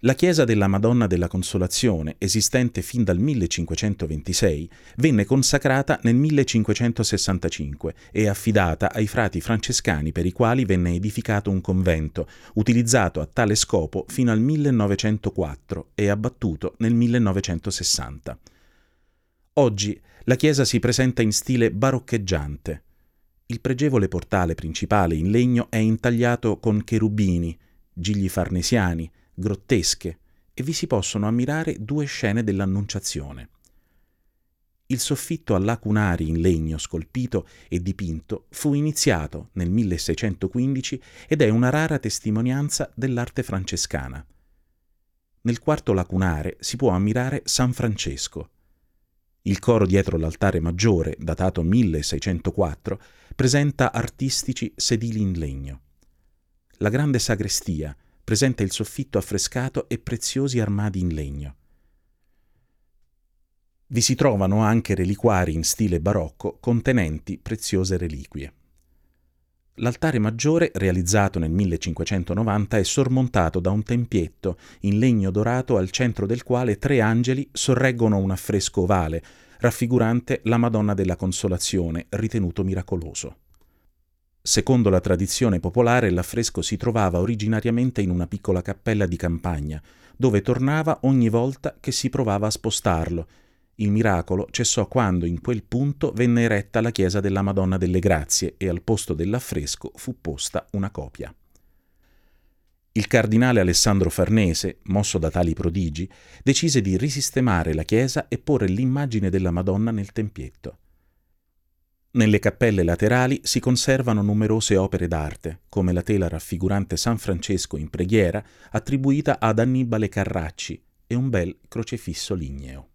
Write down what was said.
La chiesa della Madonna della Consolazione, esistente fin dal 1526, venne consacrata nel 1565 e affidata ai frati francescani per i quali venne edificato un convento, utilizzato a tale scopo fino al 1904 e abbattuto nel 1960. Oggi la chiesa si presenta in stile baroccheggiante. Il pregevole portale principale in legno è intagliato con cherubini, gigli farnesiani, grottesche, e vi si possono ammirare due scene dell'Annunciazione. Il soffitto a lacunari in legno scolpito e dipinto fu iniziato nel 1615 ed è una rara testimonianza dell'arte francescana. Nel quarto lacunare si può ammirare San Francesco. Il coro dietro l'altare maggiore, datato 1604, presenta artistici sedili in legno. La grande sagrestia presenta il soffitto affrescato e preziosi armadi in legno. Vi si trovano anche reliquari in stile barocco contenenti preziose reliquie. L'altare maggiore, realizzato nel 1590, è sormontato da un tempietto in legno dorato al centro del quale 3 angeli sorreggono un affresco ovale raffigurante la Madonna della Consolazione, ritenuto miracoloso. Secondo la tradizione popolare, l'affresco si trovava originariamente in una piccola cappella di campagna, dove tornava ogni volta che si provava a spostarlo. Il miracolo cessò quando in quel punto venne eretta la chiesa della Madonna delle Grazie e al posto dell'affresco fu posta una copia. Il cardinale Alessandro Farnese, mosso da tali prodigi, decise di risistemare la chiesa e porre l'immagine della Madonna nel tempietto. Nelle cappelle laterali si conservano numerose opere d'arte, come la tela raffigurante San Francesco in preghiera attribuita ad Annibale Carracci e un bel crocefisso ligneo.